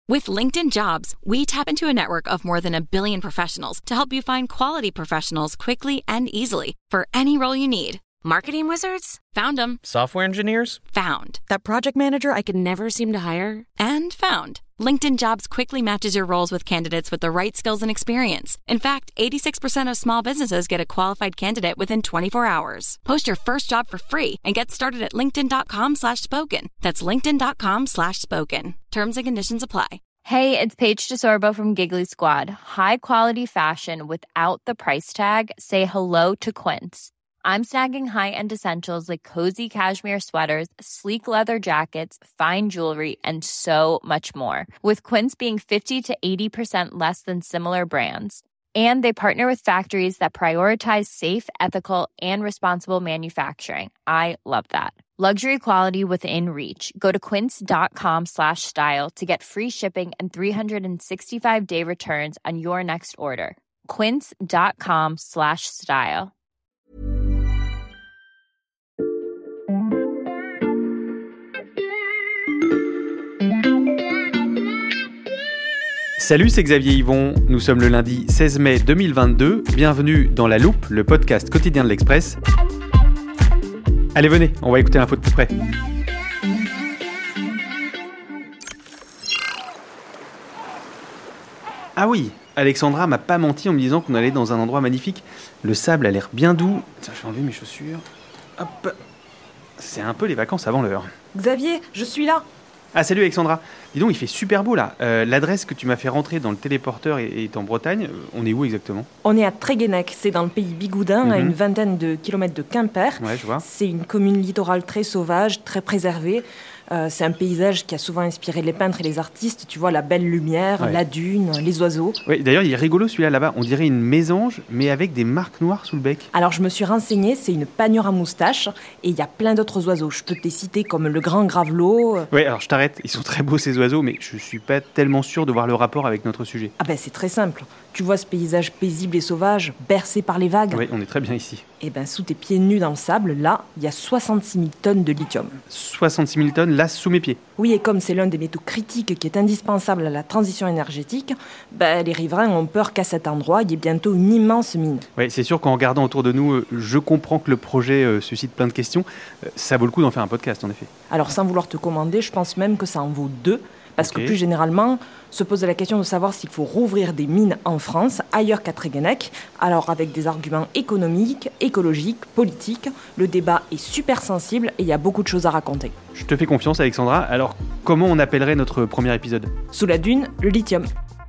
With LinkedIn Jobs, we tap into a network of more than 1 billion professionals to help you find quality professionals quickly and easily for any role you need. Marketing wizards? Found them. Software engineers? Found. That project manager I could never seem to hire? And found. LinkedIn Jobs quickly matches your roles with candidates with the right skills and experience. In fact, 86% of small businesses get a qualified candidate within 24 hours. Post your first job for free and get started at linkedin.com/spoken. That's linkedin.com/spoken. Terms and conditions apply. Hey, it's Paige DeSorbo from Giggly Squad. High quality fashion without the price tag. Say hello to Quince. I'm snagging high-end essentials like cozy cashmere sweaters, sleek leather jackets, fine jewelry, and so much more. With Quince being 50 to 80% less than similar brands. And they partner with factories that prioritize safe, ethical, and responsible manufacturing. I love that. Luxury quality within reach. Go to quince.com/style to get free shipping and 365-day returns on your next order. Quince.com/style. Salut, c'est Xavier Yvon. Nous sommes le lundi 16 mai 2022. Bienvenue dans La Loupe, le podcast quotidien de l'Express. Allez, venez, on va écouter l'info de plus près. Ah oui, Alexandra m'a pas menti en me disant qu'on allait dans un endroit magnifique. Le sable a l'air bien doux. Tiens, je vais enlever mes chaussures. Hop. C'est un peu les vacances avant l'heure. Xavier, je suis là. Ah, salut Alexandra. Dis donc, il fait super beau là. L'adresse que tu m'as fait rentrer dans le téléporteur est en Bretagne. On est où exactement ? On est à Tréguennec, c'est dans le pays bigoudin, à une vingtaine de kilomètres de Quimper. Ouais, je vois. C'est une commune littorale très sauvage, très préservée. C'est un paysage qui a souvent inspiré les peintres et les artistes. Tu vois, la belle lumière, la dune, les oiseaux. Oui, d'ailleurs, il est rigolo celui-là là-bas. On dirait une mésange, mais avec des marques noires sous le bec. Alors, je me suis renseignée, c'est une panure à moustache. Et il y a plein d'autres oiseaux. Je peux te les citer comme le grand gravelot. Oui, alors je t'arrête. Ils sont très beaux ces oiseaux, mais je suis pas tellement sûr de voir le rapport avec notre sujet. Ah ben, c'est très simple. Tu vois ce paysage paisible et sauvage, bercé par les vagues ? Oui, on est très bien ici. Et ben, sous tes pieds nus dans le sable, là, il y a 66 000 tonnes de lithium. 66 000 tonnes, là, sous mes pieds. Oui, et comme c'est l'un des métaux critiques qui est indispensable à la transition énergétique, les riverains ont peur qu'à cet endroit, il y ait bientôt une immense mine. Oui, c'est sûr qu'en regardant autour de nous, je comprends que le projet suscite plein de questions. Ça vaut le coup d'en faire un podcast, en effet. Alors, sans vouloir te commander, je pense même que ça en vaut 2. Parce que plus généralement, se pose la question de savoir s'il faut rouvrir des mines en France, ailleurs qu'à Tréguennec. Alors avec des arguments économiques, écologiques, politiques, le débat est super sensible et il y a beaucoup de choses à raconter. Je te fais confiance Alexandra. Alors comment on appellerait notre premier épisode ? Sous la dune, le lithium.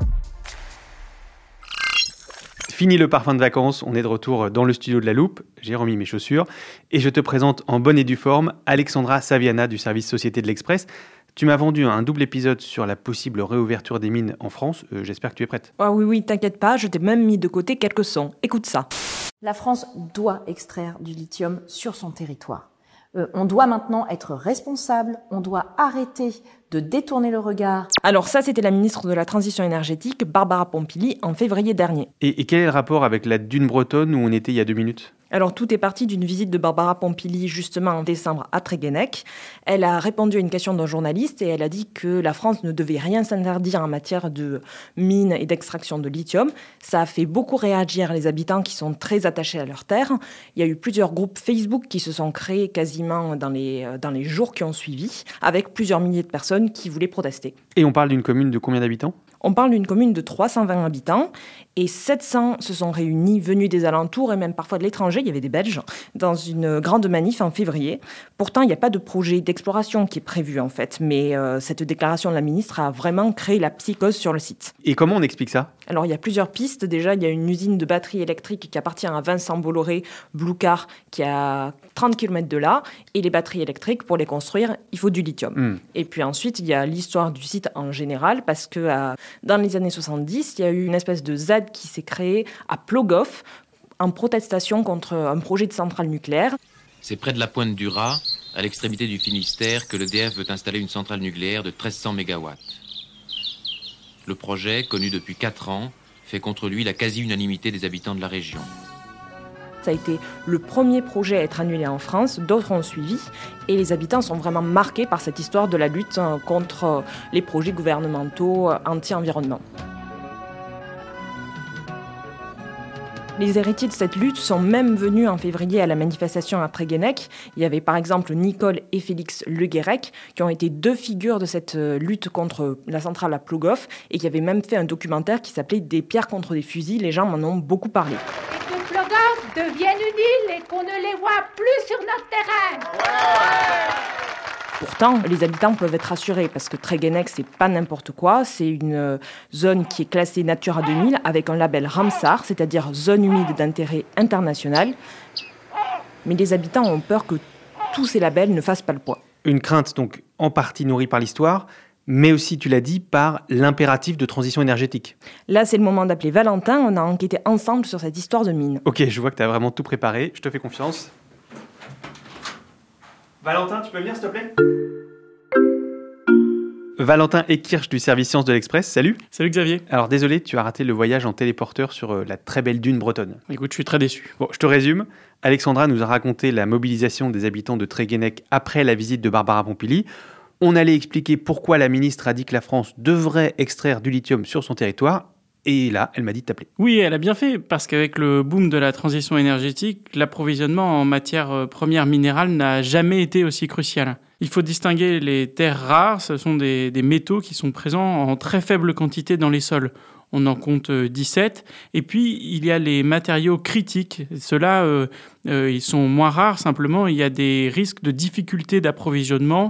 Fini le parfum de vacances, on est de retour dans le studio de La Loupe. J'ai remis mes chaussures et je te présente en bonne et due forme Alexandra Saviana du service Société de l'Express. Tu m'as vendu un double épisode sur la possible réouverture des mines en France. J'espère que tu es prête. Ah oui, t'inquiète pas, je t'ai même mis de côté quelques sons. Écoute ça. La France doit extraire du lithium sur son territoire. On doit maintenant être responsable, on doit arrêter de détourner le regard. Alors ça, c'était la ministre de la Transition énergétique, Barbara Pompili, en février dernier. Et quel est le rapport avec la dune bretonne où on était il y a 2 minutes ? Alors tout est parti d'une visite de Barbara Pompili justement en décembre à Tréguennec. Elle a répondu à une question d'un journaliste et elle a dit que la France ne devait rien s'interdire en matière de mines et d'extraction de lithium. Ça a fait beaucoup réagir les habitants qui sont très attachés à leur terre. Il y a eu plusieurs groupes Facebook qui se sont créés quasiment dans les jours qui ont suivi, avec plusieurs milliers de personnes qui voulaient protester. Et on parle d'une commune de combien d'habitants ? On parle d'une commune de 320 habitants et 700 se sont réunis, venus des alentours et même parfois de l'étranger, il y avait des Belges, dans une grande manif en février. Pourtant, il n'y a pas de projet d'exploration qui est prévu en fait, mais cette déclaration de la ministre a vraiment créé la psychose sur le site. Et comment on explique ça ? Alors, il y a plusieurs pistes. Déjà, il y a une usine de batteries électriques qui appartient à Vincent Bolloré, Blue Car, qui est à 30 km de là. Et les batteries électriques, pour les construire, il faut du lithium. Et puis ensuite, il y a l'histoire du site en général, parce que dans les années 70, il y a eu une espèce de ZAD qui s'est créée à Plogoff, en protestation contre un projet de centrale nucléaire. C'est près de la pointe du Raz, à l'extrémité du Finistère, que l'EDF veut installer une centrale nucléaire de 1300 MW. Le projet, connu depuis 4 ans, fait contre lui la quasi-unanimité des habitants de la région. Ça a été le premier projet à être annulé en France, d'autres ont suivi, et les habitants sont vraiment marqués par cette histoire de la lutte contre les projets gouvernementaux anti-environnement. Les héritiers de cette lutte sont même venus en février à la manifestation à Tréguennec. Il y avait par exemple Nicole et Félix Le Guérec, qui ont été deux figures de cette lutte contre la centrale à Plogoff et qui avaient même fait un documentaire qui s'appelait « Des pierres contre des fusils ». Les gens m'en ont beaucoup parlé. Et que Plogoff devienne une île et qu'on ne les voit plus sur notre terrain. Pourtant, les habitants peuvent être rassurés parce que Tréguennec, c'est pas n'importe quoi. C'est une zone qui est classée Natura 2000 avec un label Ramsar, c'est-à-dire zone humide d'intérêt international. Mais les habitants ont peur que tous ces labels ne fassent pas le poids. Une crainte donc en partie nourrie par l'histoire, mais aussi, tu l'as dit, par l'impératif de transition énergétique. Là, c'est le moment d'appeler Valentin. On a enquêté ensemble sur cette histoire de mine. Ok, je vois que tu as vraiment tout préparé. Je te fais confiance. Valentin, tu peux venir, s'il te plaît ? Valentin Ekirch du service Sciences de l'Express, salut. Salut Xavier. Alors désolé, tu as raté le voyage en téléporteur sur la très belle dune bretonne. Écoute, je suis très déçu. Bon, je te résume. Alexandra nous a raconté la mobilisation des habitants de Tréguennec après la visite de Barbara Pompili. On allait expliquer pourquoi la ministre a dit que la France devrait extraire du lithium sur son territoire. Et là, elle m'a dit de t'appeler. Oui, elle a bien fait, parce qu'avec le boom de la transition énergétique, l'approvisionnement en matières premières minérales n'a jamais été aussi crucial. Il faut distinguer les terres rares, ce sont des métaux qui sont présents en très faible quantité dans les sols. On en compte 17. Et puis, il y a les matériaux critiques. Ceux-là, ils sont moins rares. Simplement, il y a des risques de difficultés d'approvisionnement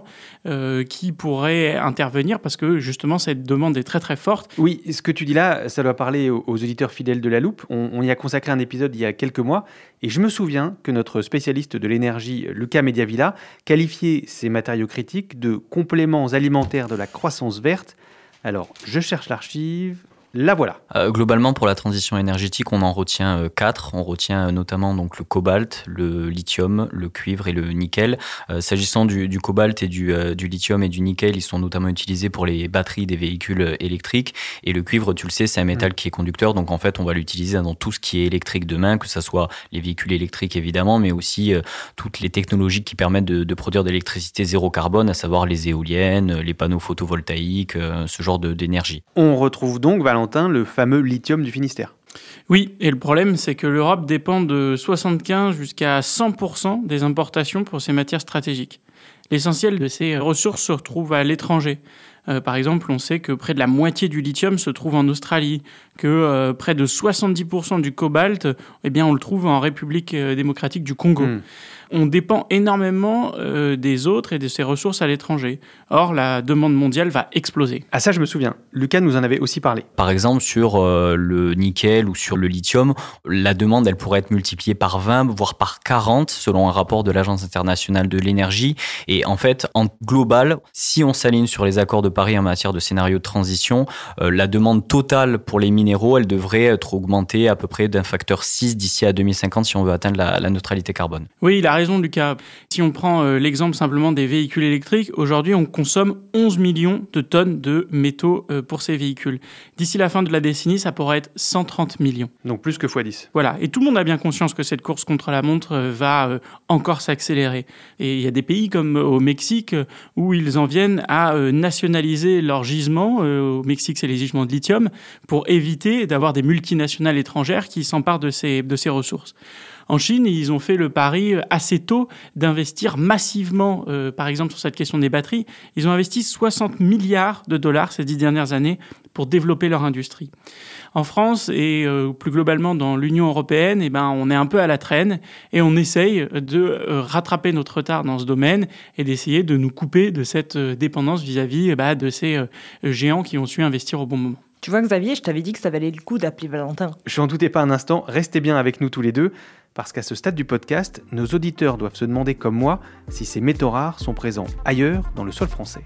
qui pourraient intervenir parce que, justement, cette demande est très, très forte. Oui, ce que tu dis là, ça doit parler aux auditeurs fidèles de La Loupe. On y a consacré un épisode il y a quelques mois. Et je me souviens que notre spécialiste de l'énergie, Lucas Mediavilla, qualifiait ces matériaux critiques de compléments alimentaires de la croissance verte. Alors, je cherche l'archive... La voilà. Globalement, pour la transition énergétique, on en retient 4. On retient notamment donc le cobalt, le lithium, le cuivre et le nickel. S'agissant du cobalt et du lithium et du nickel, ils sont notamment utilisés pour les batteries des véhicules électriques. Et le cuivre, tu le sais, c'est un métal qui est conducteur. Donc en fait, on va l'utiliser dans tout ce qui est électrique demain, que ce soit les véhicules électriques évidemment, mais aussi toutes les technologies qui permettent de produire de l'électricité zéro carbone, à savoir les éoliennes, les panneaux photovoltaïques, ce genre d'énergie. On retrouve donc, Valentin, le fameux lithium du Finistère. Oui, et le problème, c'est que l'Europe dépend de 75 jusqu'à 100% des importations pour ces matières stratégiques. L'essentiel de ces ressources se retrouve à l'étranger. Par exemple, on sait que près de la moitié du lithium se trouve en Australie, que près de 70% du cobalt, eh bien, on le trouve en République démocratique du Congo. On dépend énormément des autres et de ces ressources à l'étranger. Or, la demande mondiale va exploser. Ah ça, je me souviens. Lucas nous en avait aussi parlé. Par exemple, sur le nickel ou sur le lithium, la demande, elle pourrait être multipliée par 20, voire par 40, selon un rapport de l'Agence internationale de l'énergie. Et en fait, en global, si on s'aligne sur les accords de Paris en matière de scénario de transition, la demande totale pour les minéraux, elle devrait être augmentée à peu près d'un facteur 6 d'ici à 2050 si on veut atteindre la neutralité carbone. Oui, il a raison, Lucas. Si on prend l'exemple simplement des véhicules électriques, aujourd'hui, on consomme 11 millions de tonnes de métaux pour ces véhicules. D'ici la fin de la décennie, ça pourrait être 130 millions. Donc plus que x10. Voilà. Et tout le monde a bien conscience que cette course contre la montre va encore s'accélérer. Et il y a des pays comme au Mexique où ils en viennent à nationaliser leurs gisements. Au Mexique, c'est les gisements de lithium, pour éviter d'avoir des multinationales étrangères qui s'emparent de ces ressources. En Chine, ils ont fait le pari assez tôt d'investir massivement, par exemple, sur cette question des batteries. Ils ont investi 60 milliards de dollars ces 10 dernières années pour développer leur industrie. En France et plus globalement dans l'Union européenne, eh ben, on est un peu à la traîne et on essaye de rattraper notre retard dans ce domaine et d'essayer de nous couper de cette dépendance vis-à-vis de ces géants qui ont su investir au bon moment. Tu vois, Xavier, je t'avais dit que ça valait le coup d'appeler Valentin. Je n'en doutais pas un instant. Restez bien avec nous tous les deux, parce qu'à ce stade du podcast, nos auditeurs doivent se demander, comme moi, si ces métaux rares sont présents ailleurs dans le sol français.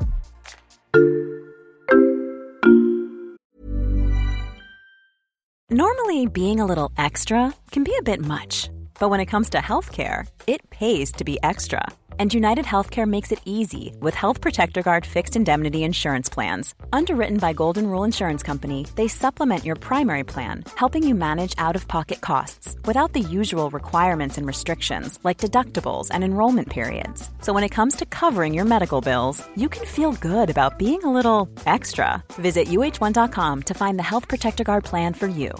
Normally, being a little extra can be a bit much. But when it comes to healthcare, it pays to be extra. And United Healthcare makes it easy with Health Protector Guard fixed indemnity insurance plans. Underwritten by Golden Rule Insurance Company, they supplement your primary plan, helping you manage out-of-pocket costs without the usual requirements and restrictions like deductibles and enrollment periods. So when it comes to covering your medical bills, you can feel good about being a little extra. Visit uh1.com to find the Health Protector Guard plan for you.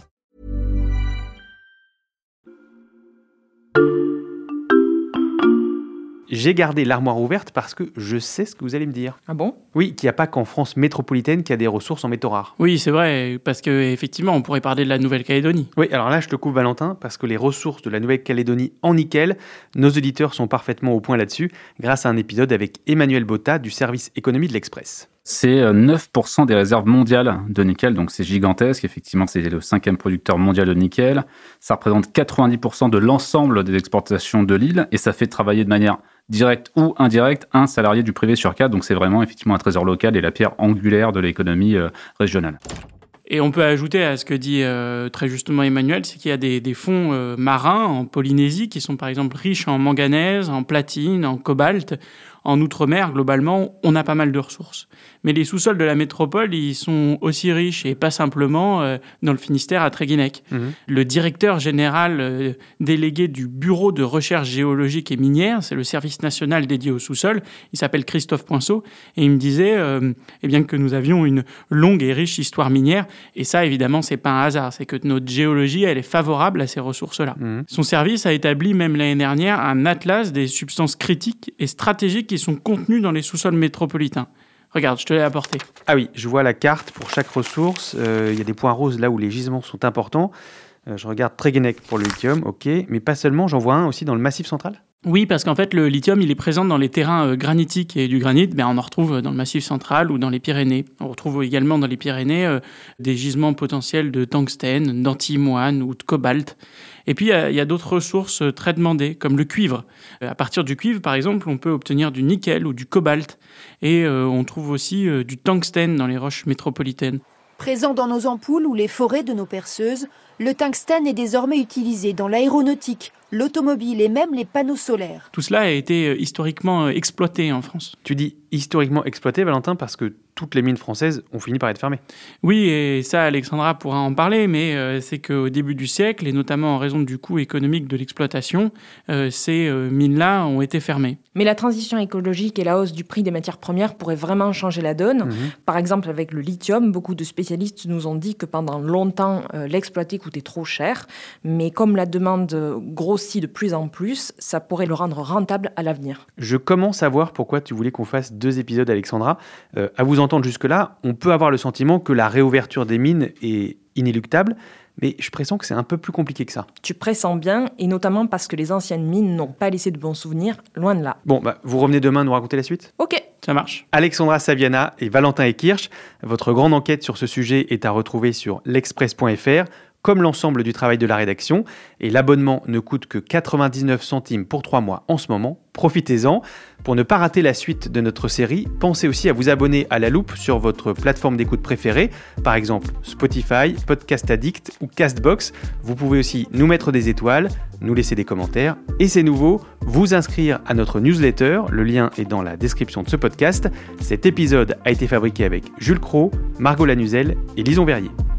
J'ai gardé l'armoire ouverte parce que je sais ce que vous allez me dire. Ah bon ? Oui, qu'il n'y a pas qu'en France métropolitaine qu'il y a des ressources en métaux rares. Oui, c'est vrai, parce qu'effectivement, on pourrait parler de la Nouvelle-Calédonie. Oui, alors là, je te coupe Valentin, parce que les ressources de la Nouvelle-Calédonie en nickel, nos auditeurs sont parfaitement au point là-dessus, grâce à un épisode avec Emmanuel Botta du service économie de l'Express. C'est 9% des réserves mondiales de nickel, donc c'est gigantesque. Effectivement, c'est le 5e producteur mondial de nickel. Ça représente 90% de l'ensemble des exportations de l'île et ça fait travailler de manière directe ou indirecte un salarié du privé sur 4. Donc c'est vraiment effectivement un trésor local et la pierre angulaire de l'économie régionale. Et on peut ajouter à ce que dit très justement Emmanuel, c'est qu'il y a des fonds marins en Polynésie qui sont par exemple riches en manganèse, en platine, en cobalt. En Outre-mer, globalement, on a pas mal de ressources. Mais les sous-sols de la métropole, ils sont aussi riches, et pas simplement dans le Finistère à Tréguinec. Le directeur général délégué du Bureau de recherche géologique et minière, c'est le service national dédié au sous-sol, il s'appelle Christophe Poinceau, et il me disait bien que nous avions une longue et riche histoire minière, et ça, évidemment, c'est pas un hasard, c'est que notre géologie, elle est favorable à ces ressources-là. Son service a établi, même l'année dernière, un atlas des substances critiques et stratégiques qui sont contenus dans les sous-sols métropolitains. Regarde, je te l'ai apporté. Ah oui, je vois la carte pour chaque ressource. Il y a des points roses là où les gisements sont importants. Je regarde Tréguinec pour le lithium, ok. Mais pas seulement, j'en vois un aussi dans le Massif central. Oui, parce qu'en fait, le lithium, il est présent dans les terrains granitiques et du granit, on en retrouve dans le Massif central ou dans les Pyrénées. On retrouve également dans les Pyrénées des gisements potentiels de tungstène, d'antimoine ou de cobalt. Et puis, il y a d'autres ressources très demandées, comme le cuivre. À partir du cuivre, par exemple, on peut obtenir du nickel ou du cobalt. Et on trouve aussi du tungstène dans les roches métropolitaines. Présent dans nos ampoules ou les forêts de nos perceuses, le tungstène est désormais utilisé dans l'aéronautique, l'automobile et même les panneaux solaires. Tout cela a été historiquement exploité en France. Tu dis historiquement exploité, Valentin, parce que toutes les mines françaises ont fini par être fermées. Oui, et ça, Alexandra pourra en parler, mais c'est qu'au début du siècle, et notamment en raison du coût économique de l'exploitation, ces mines-là ont été fermées. Mais la transition écologique et la hausse du prix des matières premières pourraient vraiment changer la donne. Par exemple, avec le lithium, beaucoup de spécialistes nous ont dit que pendant longtemps, l'exploiter coûtait trop cher. Mais comme la demande grossit de plus en plus, ça pourrait le rendre rentable à l'avenir. Je commence à voir pourquoi tu voulais qu'on fasse 2 épisodes, Alexandra. À vous entendre jusque-là, on peut avoir le sentiment que la réouverture des mines est inéluctable, mais je pressens que c'est un peu plus compliqué que ça. Tu pressens bien, et notamment parce que les anciennes mines n'ont pas laissé de bons souvenirs, loin de là. Bon, vous revenez demain nous raconter la suite ? Ok. Ça marche. Alexandra Saviana et Valentin Ekirch, votre grande enquête sur ce sujet est à retrouver sur l'express.fr, comme l'ensemble du travail de la rédaction. Et l'abonnement ne coûte que 99 centimes pour 3 mois en ce moment. Profitez-en. Pour ne pas rater la suite de notre série, pensez aussi à vous abonner à La Loupe sur votre plateforme d'écoute préférée, par exemple Spotify, Podcast Addict ou Castbox. Vous pouvez aussi nous mettre des étoiles, nous laisser des commentaires et c'est nouveau, vous inscrire à notre newsletter. Le lien est dans la description de ce podcast. Cet épisode a été fabriqué avec Jules Cros, Margot Lanuzel et Lison Verrier.